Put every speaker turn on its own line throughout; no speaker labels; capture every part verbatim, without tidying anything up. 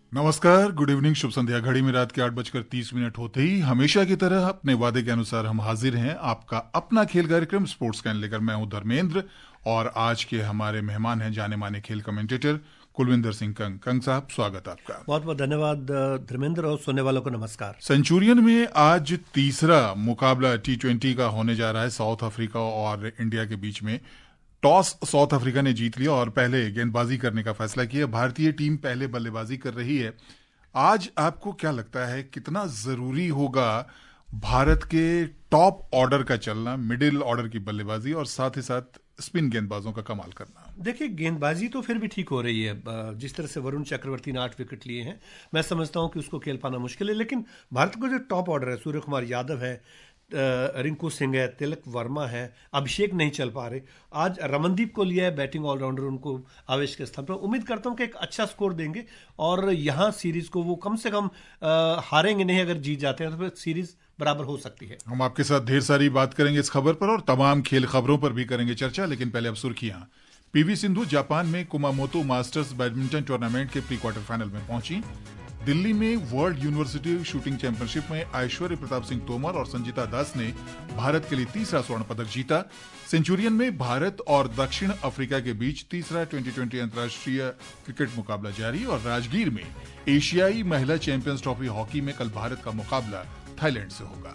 नमस्कार, good evening, शुभ संध्या। घड़ी में रात के आठ बजकर तीस मिनट होते ही हमेशा की तरह अपने वादे के अनुसार हम हाजिर हैं आपका अपना खेल कार्यक्रम स्पोर्ट्स कैन लेकर। मैं हूं धर्मेंद्र और आज के हमारे मेहमान हैं जाने माने खेल कमेंटेटर कुलविंदर सिंह कंग। कंग साहब, स्वागत आपका।
बहुत बहुत धन्यवाद धर्मेंद्र, और सुनने वालों को नमस्कार।
सेंचुरियन में आज तीसरा मुकाबला टी ट्वेंटी का होने जा रहा है साउथ अफ्रीका और इंडिया के बीच में। टॉस साउथ अफ्रीका ने जीत लिया और पहले गेंदबाजी करने का फैसला किया। भारतीय टीम पहले बल्लेबाजी कर रही है। आज आपको क्या लगता है कितना जरूरी होगा भारत के टॉप ऑर्डर का चलना, मिडिल ऑर्डर की बल्लेबाजी और साथ ही साथ स्पिन गेंदबाजों का कमाल करना?
देखिए, गेंदबाजी तो फिर भी ठीक हो रही है। जिस तरह से वरुण चक्रवर्ती ने आठ विकेट लिए हैं, मैं समझता हूं कि उसको खेल पाना मुश्किल है। लेकिन भारत का जो टॉप ऑर्डर है, सूर्य कुमार यादव है, रिंकू सिंह है, तिलक वर्मा है, अभिषेक नहीं चल पा रहे। आज रमनदीप को लिया है बैटिंग ऑलराउंडर, उनको आवेश के स्थान पर। उम्मीद करता हूं कि एक अच्छा स्कोर देंगे और यहां सीरीज को वो कम से कम आ, हारेंगे नहीं। अगर जीत जाते हैं तो फिर सीरीज बराबर हो सकती है।
हम आपके साथ ढेर सारी बात करेंगे इस खबर पर और तमाम खेल खबरों पर भी करेंगे चर्चा, लेकिन पहले अब सुर्खियां। पीवी सिंधु जापान में कुमामोतो मास्टर्स बैडमिंटन टूर्नामेंट के प्री क्वार्टर फाइनल में पहुंची। दिल्ली में वर्ल्ड यूनिवर्सिटी शूटिंग चैंपियनशिप में ऐश्वर्य प्रताप सिंह तोमर और संजीता दास ने भारत के लिए तीसरा स्वर्ण पदक जीता। सेंचुरियन में भारत और दक्षिण अफ्रीका के बीच तीसरा ट्वेंटी ट्वेंटी अंतर्राष्ट्रीय क्रिकेट मुकाबला जारी और राजगीर में एशियाई महिला चैंपियंस ट्रॉफी हॉकी में कल भारत का मुकाबला थाईलैंड से होगा।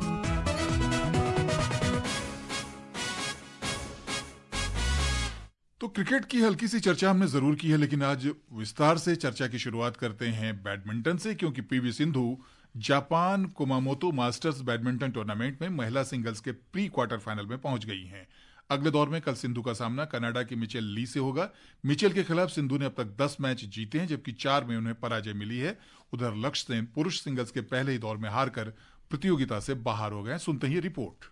तो क्रिकेट की हल्की सी चर्चा हमने जरूर की है, लेकिन आज विस्तार से चर्चा की शुरुआत करते हैं बैडमिंटन से, क्योंकि P V Sindhu Japan Kumamoto Masters badminton tournament में महिला सिंगल्स के प्री क्वार्टर फाइनल में पहुंच गई हैं। अगले दौर में कल सिंधु का सामना कनाडा की मिचेल ली से होगा। मिचेल के खिलाफ सिंधु ने अब तक दस मैच जीते हैं, जबकि चार में उन्हें पराजय मिली है। उधर लक्ष्य सेन पुरुष सिंगल्स के पहले ही दौर में हारकर प्रतियोगिता से बाहर हो गए। सुनते ही रिपोर्ट।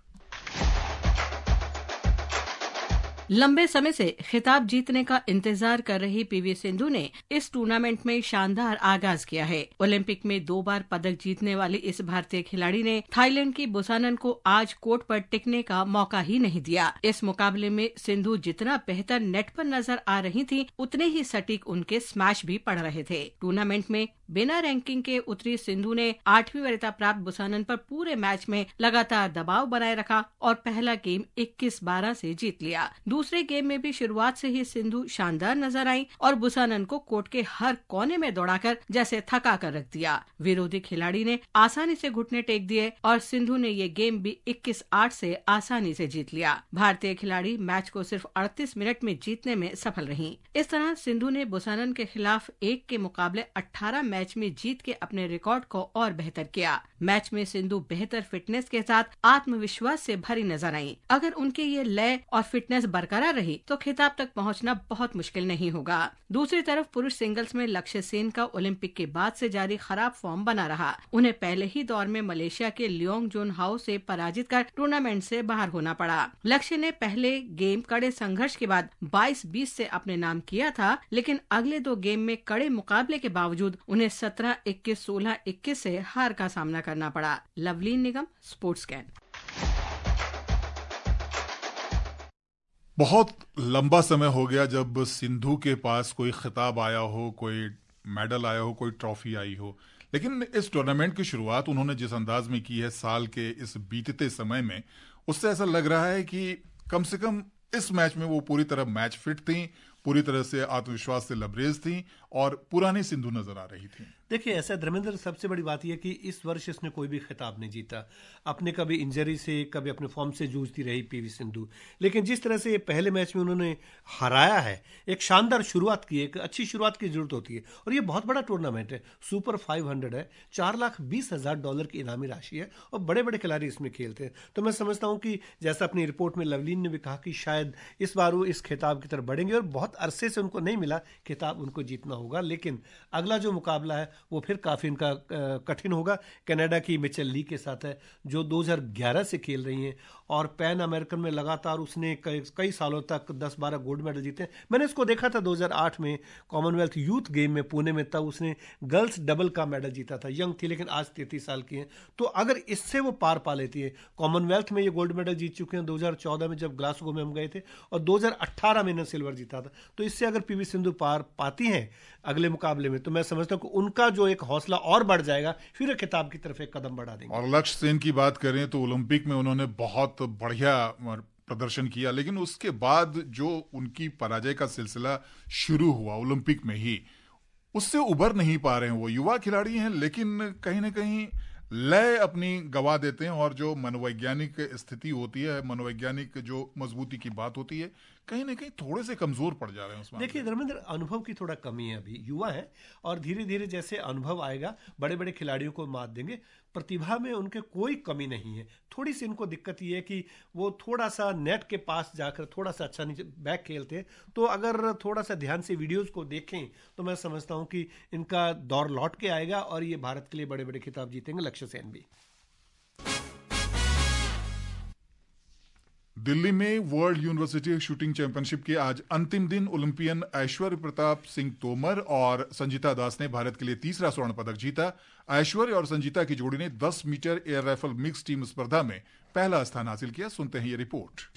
लंबे समय से खिताब जीतने का इंतजार कर रही पीवी सिंधु ने इस टूर्नामेंट में शानदार आगाज किया है। ओलंपिक में दो बार पदक जीतने वाली इस भारतीय खिलाड़ी ने थाईलैंड की बुसानन को आज कोर्ट पर टिकने का मौका ही नहीं दिया। इस मुकाबले में सिंधु जितना बेहतर नेट पर नजर आ रही थी, उतने ही सटीक उनके स्मैश भी पड़ रहे थे। टूर्नामेंट में बिना रैंकिंग के उतरी सिंधु ने आठवीं वरीयता प्राप्त बुसानन पर पूरे मैच में लगातार दबाव बनाए रखा और पहला गेम इक्कीस बारह से जीत लिया। दूसरे गेम में भी शुरुआत से ही सिंधु शानदार नजर आई और बुसानन को कोर्ट के हर कोने में दौड़ाकर जैसे थका कर रख दिया। विरोधी खिलाड़ी ने आसानी से घुटने टेक दिए और सिंधु ने ये गेम भी इक्कीस आठ से आसानी से जीत लिया। भारतीय खिलाड़ी मैच को सिर्फ अड़तीस मिनट में जीतने में सफल रही। इस तरह सिंधु ने बुसानन के खिलाफ एक के मुकाबले अठारह मैच में जीत के अपने रिकॉर्ड को और बेहतर किया। मैच में सिंधु बेहतर फिटनेस के साथ आत्मविश्वास से भरी नजर आई। अगर उनके ये लय और फिटनेस बरकरार रही तो खिताब तक पहुंचना बहुत मुश्किल नहीं होगा। दूसरी तरफ पुरुष सिंगल्स में लक्ष्य सेन का ओलंपिक के बाद से जारी खराब फॉर्म बना रहा। उन्हें पहले ही दौर में मलेशिया के लियोंग जोन हाउ से पराजित कर टूर्नामेंट से बाहर होना पड़ा। लक्ष्य ने पहले गेम कड़े संघर्ष के बाद बाईस बीस से अपने नाम किया था, लेकिन अगले दो गेम में कड़े मुकाबले के बावजूद उन्हें सत्रह इक्कीस सोलह इक्कीस से हार का सामना करना पड़ा। Lovleen Nigam, sports can.
बहुत लंबा समय हो गया जब सिंधु के पास कोई खिताब आया हो, कोई मेडल आया हो, कोई ट्रॉफी आई हो, लेकिन इस टूर्नामेंट की शुरुआत उन्होंने जिस अंदाज में की है साल के इस बीतते समय में, उससे ऐसा लग रहा है कि कम से कम इस मैच में वो पूरी तरह मैच फिट थी, पूरी तरह से आत्मविश्वास से लबरेज थी और पुरानी सिंधु नजर आ रही थी।
देखिए, ऐसा धर्मेंद्र, सबसे बड़ी बात यह कि इस वर्ष इसने कोई भी खिताब नहीं जीता। अपने कभी इंजरी से, कभी अपने फॉर्म से जूझती रही पीवी सिंधु। लेकिन जिस तरह से पहले मैच में उन्होंने हराया है, एक शानदार शुरुआत की, एक अच्छी शुरुआत की जरूरत होती है। और ये बहुत बड़ा टूर्नामेंट है, सुपर फाइव हंड्रेड है, चार लाख बीस हजार डॉलर की इनामी राशि है और बड़े बड़े खिलाड़ी इसमें खेलते हैं। तो मैं समझता हूँ कि जैसा अपनी रिपोर्ट में लवलीन ने भी कहा कि शायद इस बार वो इस खिताब की तरफ बढ़ेंगे और बहुत अरसे से उनको नहीं मिला खिताब, उनको जीतना होगा। लेकिन अगला जो मुकाबला है वो फिर काफी इनका कठिन होगा। कनाडा की मिचेल ली के साथ है, जो दो हज़ार ग्यारह से खेल रही हैं और पैन अमेरिकन में लगातार उसने कई, कई सालों तक दस बारह गोल्ड मेडल जीते। मैंने इसको देखा था दो हज़ार आठ में कॉमनवेल्थ यूथ गेम में पुणे में, तब उसने गर्ल्स डबल का मेडल जीता था। यंग थी लेकिन आज तैंतीस साल की है। तो अगर इससे वो पार पा लेती है, कॉमनवेल्थ में ये गोल्ड मेडल जीत चुके हैं दो हज़ार चौदह में जब ग्लासगो में हम गए थे, और दो हज़ार अठारह में इन्होंने सिल्वर जीता था। तो इससे अगर पीवी सिंधु पार पाती हैं, अगले मुकाबले में, तो मैं समझता हूँ कि उनका जो एक हौसला और बढ़ जाएगा, फिर खिताब की तरफ एक कदम बढ़ा देंगे।
और लक्ष्य सेन की बात करें तो ओलंपिक में उन्होंने बहुत बढ़िया प्रदर्शन किया, लेकिन उसके बाद जो उनकी पराजय का सिलसिला शुरू हुआ ओलंपिक में ही, उससे उबर नहीं पा रहे हैं। वो युवा खिलाड़ी हैं, लेकिन कहीं ना कहीं लय अपनी गवा देते हैं, और जो मनोवैज्ञानिक स्थिति होती है, मनोवैज्ञानिक जो मजबूती की बात होती है, कहीं ना कहीं थोड़े से कमजोर पड़ जा रहे हैं उसमें।
देखिए धर्मेंद्र, अनुभव की थोड़ा कमी है, अभी युवा है, और धीरे धीरे जैसे अनुभव आएगा बड़े बड़े खिलाड़ियों को मात देंगे। प्रतिभा में उनके कोई कमी नहीं है, थोड़ी सी इनको दिक्कत ये है कि वो थोड़ा सा नेट के पास जाकर थोड़ा सा अच्छा नीचे बैक खेलते हैं। तो अगर थोड़ा सा ध्यान से वीडियोस को देखें तो मैं समझता हूं कि इनका दौर लौट के आएगा और ये भारत के लिए बड़े बड़े खिताब जीतेंगे, लक्ष्य सेन भी।
दिल्ली में वर्ल्ड यूनिवर्सिटी शूटिंग चैंपियनशिप के आज अंतिम दिन ओलंपियन ऐश्वर्य प्रताप सिंह तोमर और संजीता दास ने भारत के लिए तीसरा स्वर्ण पदक जीता। ऐश्वर्य और संजीता की जोड़ी ने दस metre air rifle mix team स्पर्धा में पहला स्थान हासिल किया। सुनते हैं ये रिपोर्ट।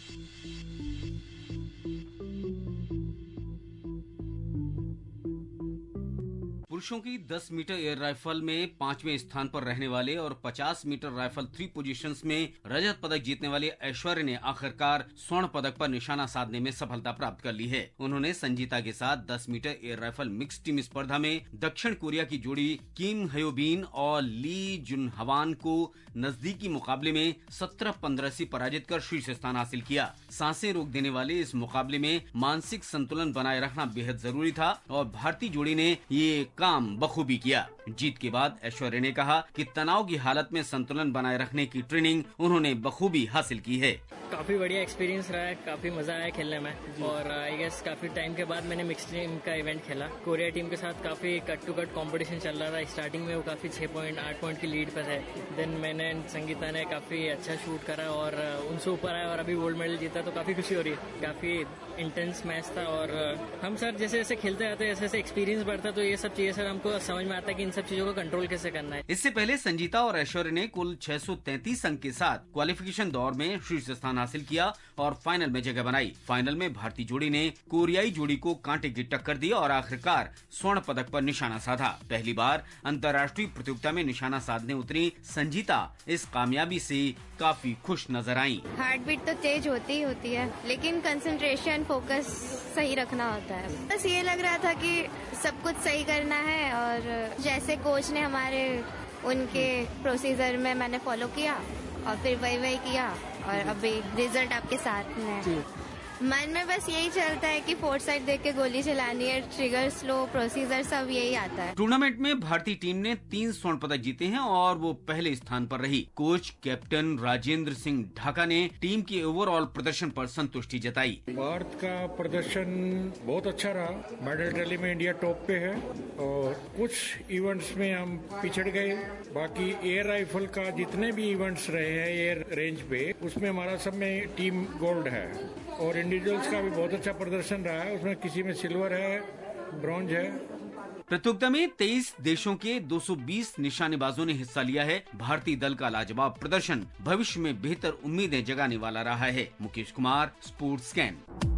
पुरुषों की दस मीटर एयर राइफल में पांचवें स्थान पर रहने वाले और पचास मीटर राइफल थ्री पोजीशंस में रजत पदक जीतने वाले ऐश्वर्य ने आखिरकार स्वर्ण पदक पर निशाना साधने में सफलता प्राप्त कर ली है। उन्होंने संजीता के साथ दस metre air rifle mix team स्पर्धा में दक्षिण कोरिया की जोड़ी किम हयोबिन और ली जुनहवान को नजदीकी मुकाबले में सत्रह पंद्रह से पराजित कर शीर्ष स्थान हासिल किया। सांसें रोक देने वाले इस मुकाबले में मानसिक संतुलन बनाए रखना बेहद जरूरी था और भारतीय जोड़ी ने ये काम बखूबी किया। जीत के बाद ऐश्वर्य ने कहा कि तनाव की हालत में संतुलन बनाए रखने की ट्रेनिंग उन्होंने बखूबी हासिल की है।
काफी बढ़िया एक्सपीरियंस रहा है, काफी मजा आया खेलने में, और आई गेस काफी टाइम के बाद मैंने मिक्स टीम का इवेंट खेला। कोरिया टीम के साथ काफी कट टू कट कंपटीशन चल रहा था। स्टार्टिंग में वो काफी छह पॉइंट आठ पॉइंट की लीड पर है। देन मैंने संगीता ने काफी अच्छा शूट करा और उनसे ऊपर आया और अभी गोल्ड मेडल जीता, तो काफी खुशी हो रही है। काफी इंटेंस मैच था और हम सर जैसे जैसे खेलते जाते जैसे जैसे एक्सपीरियंस बढ़ता तो ये सब चीजें सर हमको समझ में आता है कि इन सब चीजों को कंट्रोल कैसे करना है।
इससे पहले संजीता और ऐश्वर्य ने कुल छह सौ तैंतीस अंक के साथ क्वालिफिकेशन दौर में शीर्ष स्थान हासिल किया और फाइनल में जगह बनाई। फाइनल में भारतीय जोड़ी ने कोरियाई जोड़ी को कांटे की टक्कर दी और आखिरकार स्वर्ण पदक पर निशाना साधा। पहली बार अंतर्राष्ट्रीय प्रतियोगिता में निशाना साधने उतरी संजीता इस कामयाबी से काफी खुश नजर आई।
हार्ट बीट तो तेज होती ही होती है, लेकिन कंसंट्रेशन फोकस सही रखना होता है। बस ये लग रहा था कि सब कुछ सही करना है और जैसे कोच ने हमारे उनके प्रोसीजर में मैंने फॉलो किया और फिर वही वही किया और अभी रिजल्ट आपके साथ में। मन में बस यही चलता है कि फोर्थ साइड देख के गोली चलानी है, ट्रिगर स्लो, प्रोसीजर सब यही आता है।
टूर्नामेंट में भारतीय टीम ने तीन स्वर्ण पदक जीते हैं और वो पहले स्थान पर रही। कोच कैप्टन राजेंद्र सिंह ढाका ने टीम के ओवरऑल प्रदर्शन पर संतुष्टि जताई।
भारत का प्रदर्शन बहुत अच्छा रहा। मेडल टैली में इंडिया टॉप पे है और कुछ इवेंट्स में हम पिछड़ गए। बाकी एयर राइफल का जितने भी इवेंट्स रहे हैं एयर रेंज पे, उसमें हमारा सब में टीम गोल्ड है और इंडिविजुअल्स का भी बहुत अच्छा प्रदर्शन रहा है। उसमें किसी में सिल्वर है, ब्रॉन्ज है।
प्रतियोगिता में तेईस देशों के दो सौ बीस निशानेबाजों ने हिस्सा लिया है। भारतीय दल का लाजवाब प्रदर्शन भविष्य में बेहतर उम्मीदें जगाने वाला रहा है। Mukesh Kumar, sports scan.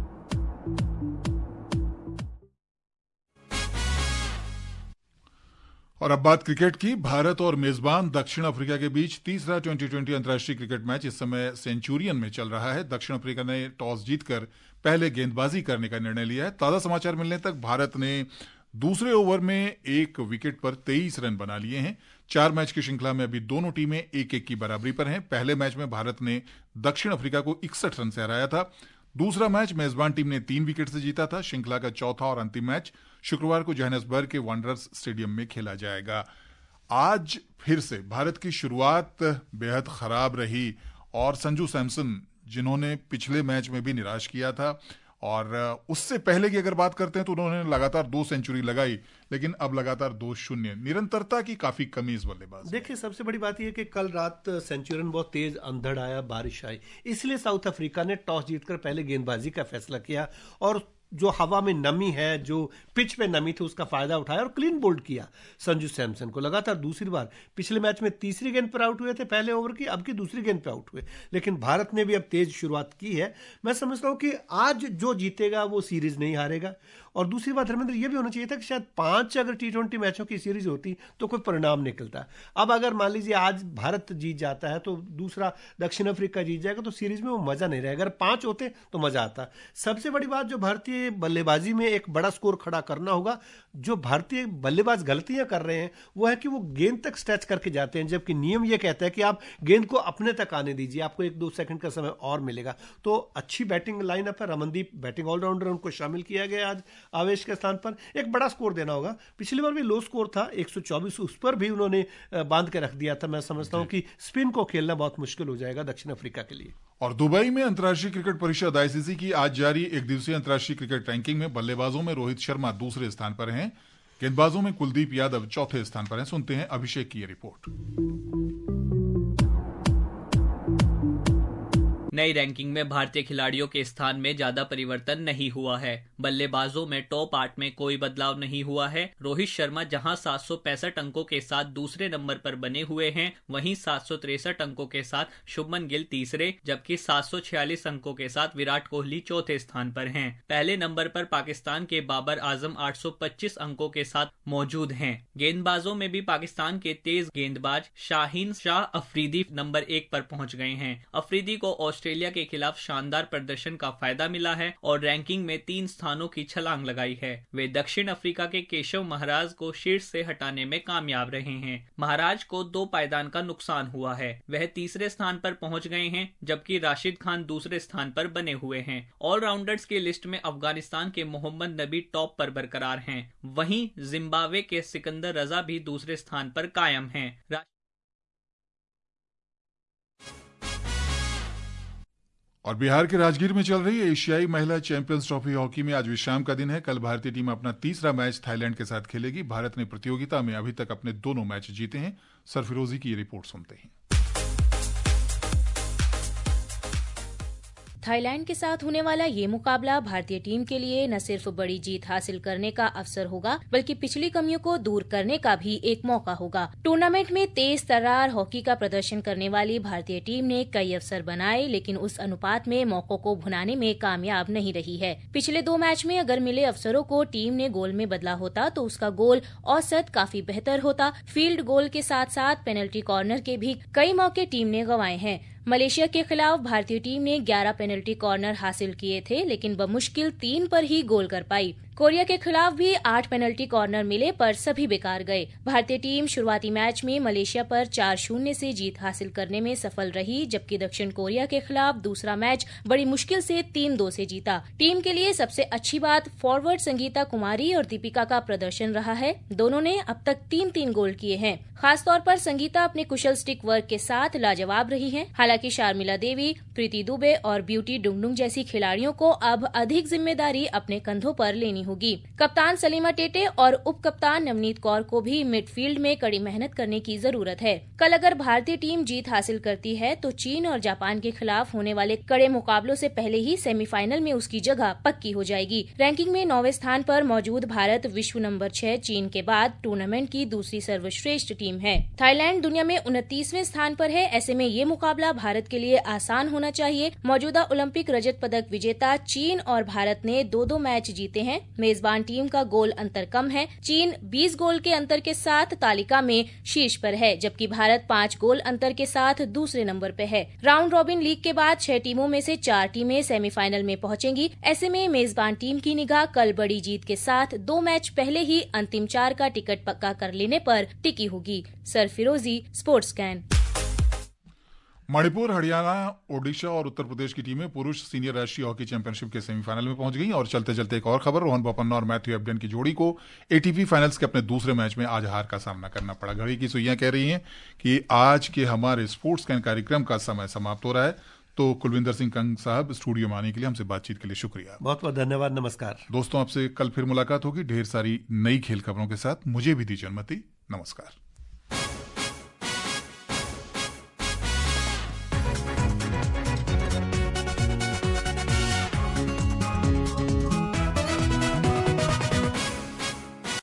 और अब बात क्रिकेट की। भारत और मेजबान दक्षिण अफ्रीका के बीच तीसरा ट्वेंटी ट्वेंटी अंतर्राष्ट्रीय क्रिकेट मैच इस समय सेंचुरियन में चल रहा है। दक्षिण अफ्रीका ने टॉस जीतकर पहले गेंदबाजी करने का निर्णय लिया है। ताजा समाचार मिलने तक भारत ने दूसरे ओवर में एक विकेट पर तेईस रन बना लिए हैं। चार मैच की श्रृंखला में अभी दोनों टीमें एक एक की बराबरी पर हैं। पहले मैच में भारत ने दक्षिण अफ्रीका को इकसठ रन से हराया था। दूसरा मैच मेजबान टीम ने तीन विकेट से जीता था। श्रृंखला का चौथा और अंतिम मैच शुक्रवार को जोहानिसबर्ग के वांडरर्स स्टेडियम में खेला जाएगा। आज फिर से भारत की शुरुआत बेहद खराब रही और संजू सैमसन, जिन्होंने पिछले मैच में भी निराश किया था और उससे पहले की अगर बात करते हैं तो उन्होंने लगातार दो सेंचुरी लगाई, लेकिन अब लगातार दो शून्य। निरंतरता की काफी कमी इस बल्लेबाज।
देखिए, सबसे बड़ी बात यह कि कल रात सेंचुरियन बहुत तेज अंधड़ आया, बारिश आई, इसलिए साउथ अफ्रीका ने टॉस जीतकर पहले गेंदबाजी का फैसला किया और जो हवा में नमी है, जो पिच पे नमी थी, उसका फायदा उठाया और क्लीन बोल्ड किया संजू सैमसन को। लगातार दूसरी बार, पिछले मैच में तीसरी गेंद पर आउट हुए थे पहले ओवर की, अब की दूसरी गेंद पर आउट हुए। लेकिन भारत ने भी अब तेज शुरुआत की है। मैं समझता हूं कि आज जो जीतेगा वो सीरीज नहीं हारेगा और दूसरी बात धर्मेंद्र, ये भी होना चाहिए था कि शायद पांच अगर टी ट्वेंटी मैचों की सीरीज होती तो कोई परिणाम निकलता। अब अगर मान लीजिए आज भारत जीत जाता है तो दूसरा दक्षिण अफ्रीका जीत जाएगा, तो सीरीज में वो मजा नहीं रहेगा। अगर पांच होते तो मजा आता। सबसे बड़ी बात, जो भारतीय बल्लेबाजी में एक बड़ा स्कोर खड़ा करना होगा। जो भारतीय बल्लेबाज गलतियां कर रहे हैं वो है कि वो गेंद तक स्ट्रेच करके जाते हैं, जबकि नियम ये कहता है कि आप गेंद को अपने तक आने दीजिए, आपको एक दो सेकंड का समय और मिलेगा। तो अच्छी बैटिंग लाइनअप है, रमनदीप बैटिंग ऑलराउंडर, उनको शामिल किया गया आज आवेश के स्थान पर। एक बड़ा स्कोर देना होगा। पिछली बार भी लो स्कोर था एक सौ चौबीस, उस पर भी उन्होंने बांध के रख दिया था। मैं समझता हूं कि स्पिन को खेलना बहुत मुश्किल हो जाएगा दक्षिण अफ्रीका के लिए।
और दुबई में अंतर्राष्ट्रीय क्रिकेट परिषद आईसीसी की आज जारी एक दिवसीय अंतर्राष्ट्रीय क्रिकेट रैंकिंग में बल्लेबाजों में रोहित शर्मा दूसरे स्थान पर हैं, गेंदबाजों में कुलदीप यादव चौथे स्थान पर हैं। सुनते हैं अभिषेक की ये रिपोर्ट।
नई रैंकिंग में भारतीय खिलाड़ियों के स्थान में ज्यादा परिवर्तन नहीं हुआ है। बल्लेबाजों में टॉप आठ में कोई बदलाव नहीं हुआ है। रोहित शर्मा जहां सात सौ पैंसठ अंकों के साथ दूसरे नंबर पर बने हुए हैं, वहीं सात सौ तिरसठ अंकों के साथ शुभमन गिल तीसरे, जबकि सात सौ छियालीस अंकों के साथ विराट कोहली चौथे स्थान पर हैं। पहले नंबर पर पाकिस्तान के बाबर आजम आठ सौ पच्चीस अंकों के साथ मौजूद हैं। गेंदबाजों में भी पाकिस्तान के तेज गेंदबाज शाहीन शाह अफरीदी नंबर एक पर पहुंच गए हैं। अफरीदी को ऑस्ट्रेलिया के खिलाफ शानदार प्रदर्शन का फायदा मिला है और रैंकिंग में तीन स्थानों की छलांग लगाई है। वे दक्षिण अफ्रीका के केशव महाराज को शीर्ष से हटाने में कामयाब रहे हैं। महाराज को दो पायदान का नुकसान हुआ है, वह तीसरे स्थान पर पहुंच गए हैं, जबकि राशिद खान दूसरे स्थान पर बने हुए हैं। ऑलराउंडर्स की लिस्ट में अफगानिस्तान के मोहम्मद नबी टॉप पर बरकरार हैं, वहीं जिम्बाब्वे के सिकंदर रजा भी दूसरे स्थान पर कायम हैं।
और बिहार के राजगीर में चल रही एशियाई महिला चैंपियंस ट्रॉफी हॉकी में आज विश्राम का दिन है। कल भारतीय टीम अपना तीसरा मैच थाईलैंड के साथ खेलेगी। भारत ने प्रतियोगिता में अभी तक अपने दोनों मैच जीते हैं। सरफिरोजी की ये रिपोर्ट सुनते हैं।
थाईलैंड के साथ होने वाला ये मुकाबला भारतीय टीम के लिए न सिर्फ बड़ी जीत हासिल करने का अवसर होगा, बल्कि पिछली कमियों को दूर करने का भी एक मौका होगा। टूर्नामेंट में तेज तर्रार हॉकी का प्रदर्शन करने वाली भारतीय टीम ने कई अवसर बनाए, लेकिन उस अनुपात में मौकों को भुनाने में कामयाब नहीं रही है। पिछले दो मैच में अगर मिले अवसरों को टीम ने गोल में बदला होता तो उसका गोल औसत काफी बेहतर होता। फील्ड गोल के साथ साथ पेनल्टी कॉर्नर के भी कई मौके टीम ने गंवाए हैं। मलेशिया के खिलाफ भारतीय टीम ने ग्यारह पेनल्टी कॉर्नर हासिल किए थे, लेकिन बमुश्किल तीन पर ही गोल कर पाई। कोरिया के खिलाफ भी आठ पेनल्टी कॉर्नर मिले, पर सभी बेकार गए। भारतीय टीम शुरुआती मैच में मलेशिया पर चार शून्य से जीत हासिल करने में सफल रही, जबकि दक्षिण कोरिया के खिलाफ दूसरा मैच बड़ी मुश्किल से तीन दो से जीता। टीम के लिए सबसे अच्छी बात फॉरवर्ड संगीता कुमारी और दीपिका का प्रदर्शन रहा है। दोनों ने अब तक तीन तीन गोल किए हैं। खासतौर पर संगीता अपने कुशल स्टिक वर्क के साथ लाजवाब रही हैं। हालांकि शार्मिला देवी, प्रीति दुबे और ब्यूटी डुंगडुंग जैसी खिलाड़ियों को अब अधिक जिम्मेदारी अपने कंधों पर लेनी होगी। कप्तान सलीमा टेटे और उप कप्तान नवनीत कौर को भी मिडफील्ड में कड़ी मेहनत करने की जरूरत है। कल अगर भारतीय टीम जीत हासिल करती है तो चीन और जापान के खिलाफ होने वाले कड़े मुकाबलों से पहले ही सेमीफाइनल में उसकी जगह पक्की हो जाएगी। रैंकिंग में नौवें स्थान पर मौजूद भारत विश्व नंबर छह चीन के बाद टूर्नामेंट की दूसरी सर्वश्रेष्ठ टीम है। थाईलैंड दुनिया में उनतीसवें स्थान पर है। ऐसे में ये मुकाबला भारत के लिए आसान होना चाहिए। मौजूदा ओलंपिक रजत पदक विजेता चीन और भारत ने दो दो मैच जीते हैं। मेजबान टीम का गोल अंतर कम है। चीन बीस गोल के अंतर के साथ तालिका में शीर्ष पर है, जबकि भारत पाँच गोल अंतर के साथ दूसरे नंबर पर है। राउंड रॉबिन लीग के बाद छह टीमों में से चार टीमें सेमीफाइनल में पहुंचेंगी। ऐसे में मेजबान टीम की निगाह कल बड़ी जीत के साथ दो मैच पहले ही अंतिम चार का टिकट पक्का कर लेने पर टिकी होगी। सरफिरोजी, स्पोर्ट्स स्कैन।
मणिपुर, हरियाणा, ओडिशा और उत्तर प्रदेश की टीमें पुरुष सीनियर राष्ट्रीय हॉकी चैंपियनशिप के सेमीफाइनल में पहुंच गई। और चलते चलते एक और खबर, रोहन बोपन्ना और मैथ्यू एबडेन की जोड़ी को एटीपी फाइनल्स के अपने दूसरे मैच में आज हार का सामना करना पड़ा। घड़ी की सुइयां कह रही हैं कि आज के हमारे स्पोर्ट्स कैन कार्यक्रम का समय समाप्त हो रहा है। तो कुलविंदर सिंह कंग साहब, स्टूडियो में आने के लिए, हमसे बातचीत के लिए शुक्रिया।
बहुत बहुत धन्यवाद। नमस्कार
दोस्तों, आपसे कल फिर मुलाकात होगी ढेर सारी नई खेल खबरों के साथ। मुझे भी दीजिए अनुमति। नमस्कार।